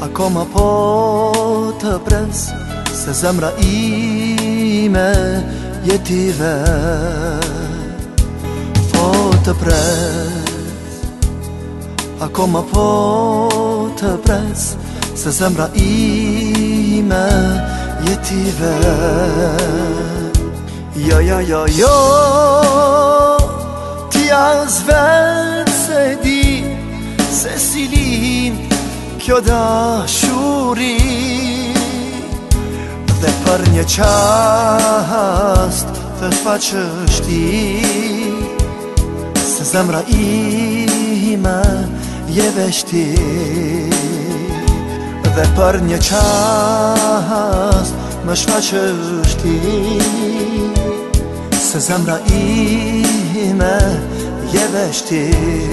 Akoma po të pres se zemra ime jetive. Po të pres, akoma po të pres se zemra ime jetive. Jo, jo, jo, jo, ti as vetë se di se si lind kjo dashuri. Dhe për një qast të faqështi se zemra ime je veshti. Dhe për një qast më shfaqështi se zemra ime je veshti.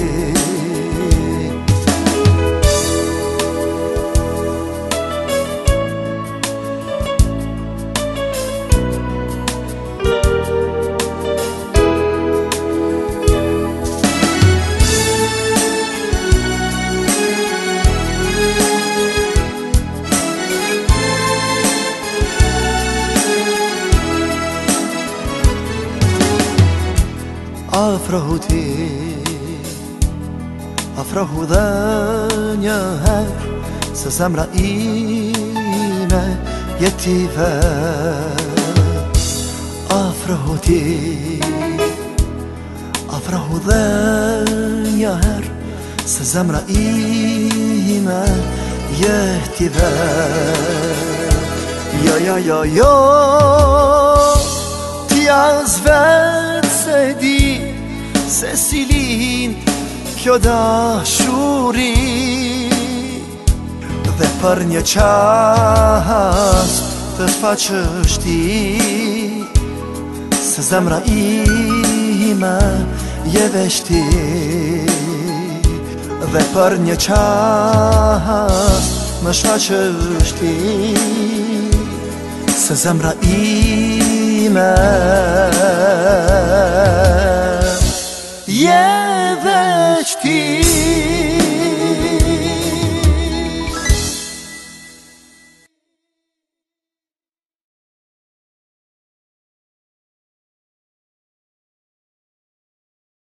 Afrohu ti, afrohu dhe një her se zemra ime jetive. Afrohu ti, afrohu dhe një her se zemra ime jetive. Jo, jo, jo, jo, ti as vetë se di se si lind kjo dashuri. Dhe për një qast të shfaqështi se zemra ime je veshti. Dhe për një qast më shfaqështi se zemra ime